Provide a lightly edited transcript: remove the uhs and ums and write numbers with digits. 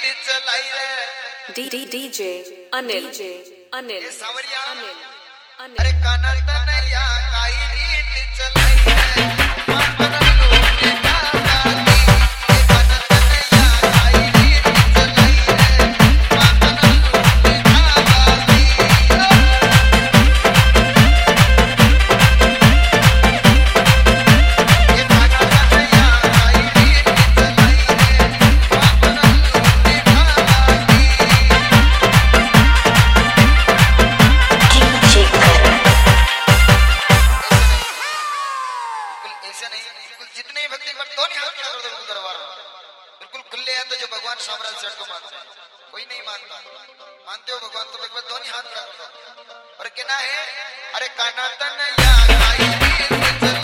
DJ Anil Anil अरे काना तनया काई रीत चलाई है मान बना लूटे ना गाती काना तनया काई रीत चलाई है मान बना लूटे ना गाती ये काना तनया काई रीत चलाई है मान बना लूटे ना गाती ऐसे नहीं बिल्कुल जितने भक्ति कर दोनों हाथ खड़ा कर दो बिल्कुल दरबार में बिल्कुल खुले हैं तो जो भगवान सामराज सेठ को मानते हैं कोई नहीं मानता मानते हो भगवान तो एक बार दोनों हाथ खड़ा कर दो और कहना है अरे काना तन या काई रीत